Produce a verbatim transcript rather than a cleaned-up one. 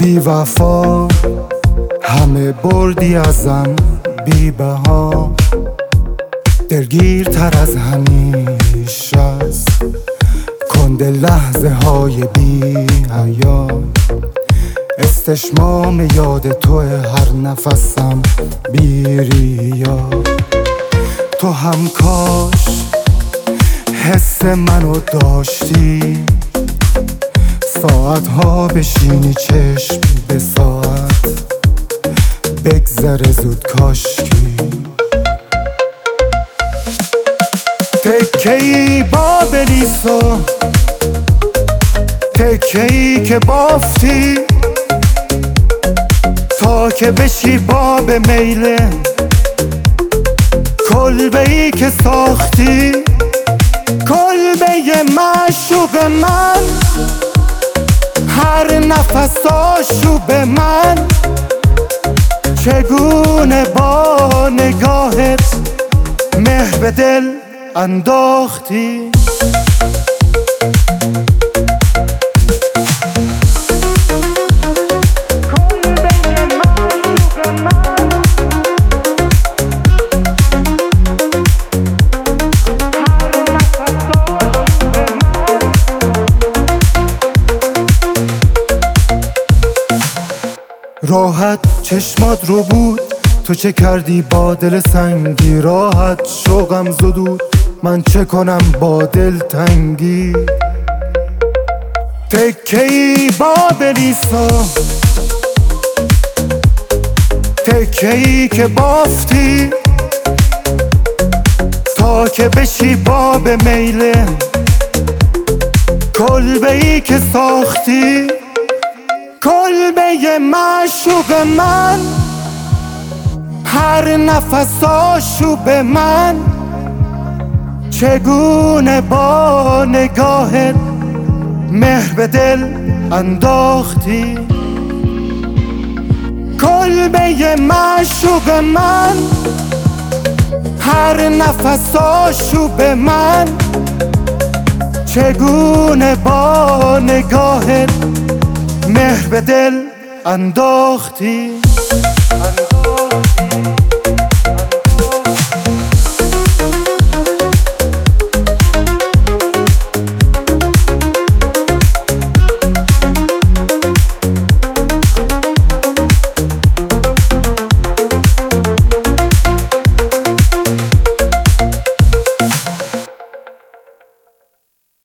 بی وفا همه بردی ازم بی بها، دلگیرتر از همیشه است کند لحظه های بی حیا. استشمام یاد تو هر نفسم بی ریا. تو هم کاش حس منو داشتی، ساعت ها بشینی چشم به ساعت بگذره زود کاشکی. تکه ای با بلیسو، تکه ای که بافتی تا که بشی باب میله، کلبه ای که ساختی کلبه معشوق من، هر نفس آشوب من. چگونه با نگاهت مهر به دل انداختی. راحت چشمات رو بود، تو چه کردی با دل سنگی؟ راحت شوقم زدود، من چه کنم با دل تنگی؟ تکه ای با بلیسا، تکه ای که بافتی تا که بشی باب میله، کلبه ای که ساختی کلبه معشوق من، هر نفس آشوب من. چگونه با نگاهت مهر به دل انداختی. کلبه معشوق من، هر نفس آشوب من. چگونه با نگاهت مهر به دل انداختی.